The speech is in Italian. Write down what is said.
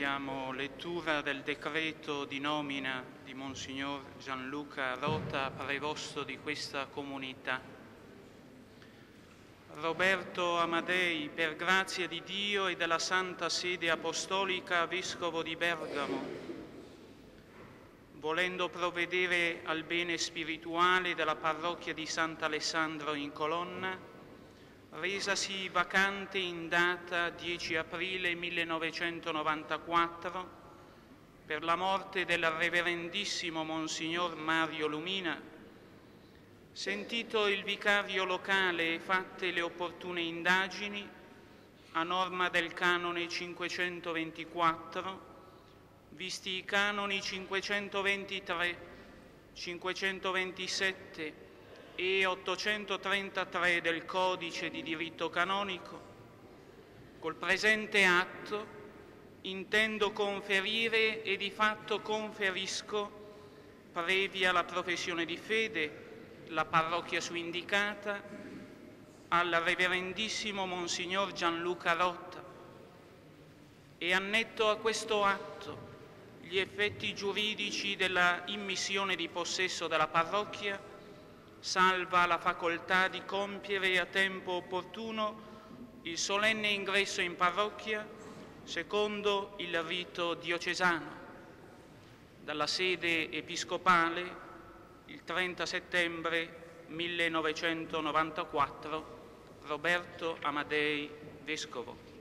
diamo lettura del decreto di nomina di Monsignor Gianluca Rota, prevosto di questa comunità. Roberto Amadei, per grazia di Dio e della Santa Sede Apostolica, Vescovo di Bergamo, volendo provvedere al bene spirituale della parrocchia di Sant'Alessandro in Colonna, resasi vacante in data 10 aprile 1994 per la morte del Reverendissimo Monsignor Mario Lumina, sentito il vicario locale e fatte le opportune indagini, a norma del canone 524, visti i canoni 523, 527 e 833 del Codice di diritto canonico, col presente atto intendo conferire e di fatto conferisco, previa la professione di fede, la parrocchia su indicata, al Reverendissimo Monsignor Gianluca Rota, e annetto a questo atto gli effetti giuridici della immissione di possesso della parrocchia, salva la facoltà di compiere a tempo opportuno il solenne ingresso in parrocchia secondo il rito diocesano, dalla sede episcopale il 30 settembre 1994, Roberto Amadei, Vescovo.